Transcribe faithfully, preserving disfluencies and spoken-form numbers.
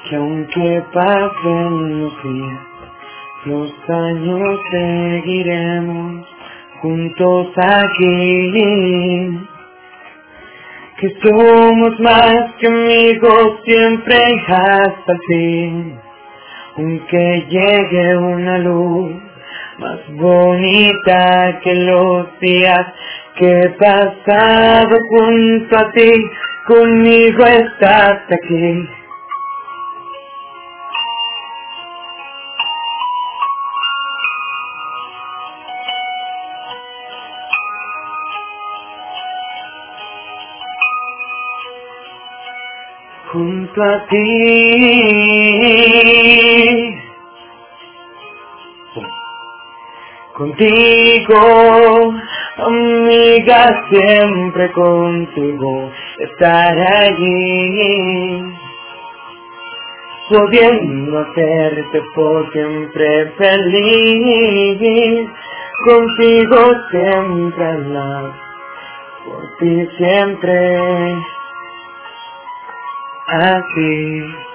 que aunque pasen los días, los años seguiremos juntos aquí, que somos más que amigos siempre y hasta el fin, aunque llegue una luz más bonita que los días que he pasado junto a ti, conmigo estás aquí. Junto a ti, contigo, amiga, siempre contigo, estar allí, pudiendo hacerte por siempre feliz, contigo siempre más, por ti siempre. Así